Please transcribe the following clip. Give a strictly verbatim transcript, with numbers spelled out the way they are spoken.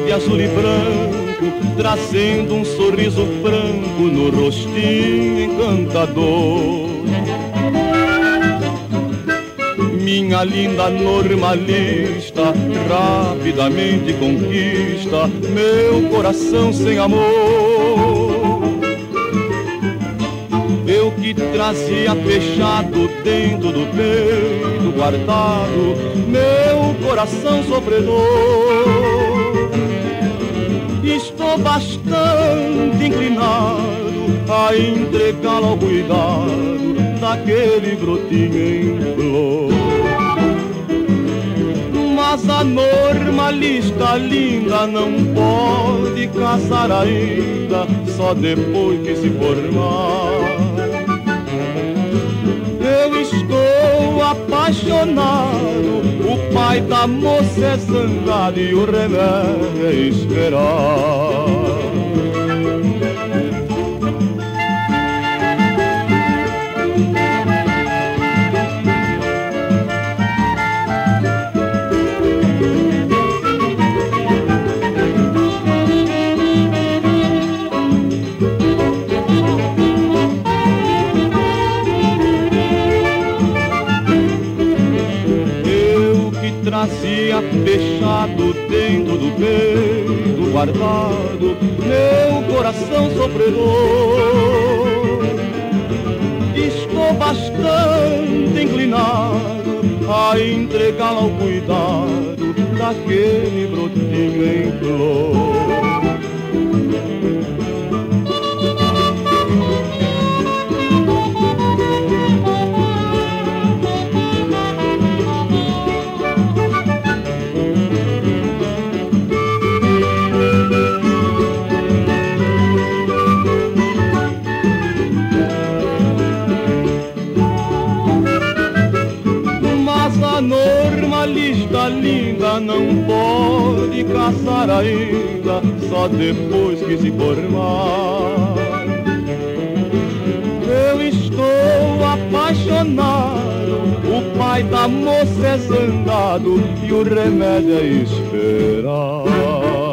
de azul e branco, trazendo um sorriso franco no rostinho encantador. Minha linda normalista rapidamente conquista meu coração sem amor. Eu que trazia fechado dentro do peito guardado meu coração sofredor. Estou bastante inclinado a entregá-lo ao cuidado daquele brotinho em flor. Mas a normalista linda não pode casar ainda, só depois que se formar. Eu estou apaixonado, o pai da moça é zangado e o remédio é esperar. Trazia fechado dentro do peito guardado meu coração sofredor. Estou bastante inclinado a entregá-lo ao cuidado daquele brotinho em flor. A normalista linda não pode casar ainda, só depois que se formar. Eu estou apaixonado, o pai da moça é zangado e o remédio é esperar.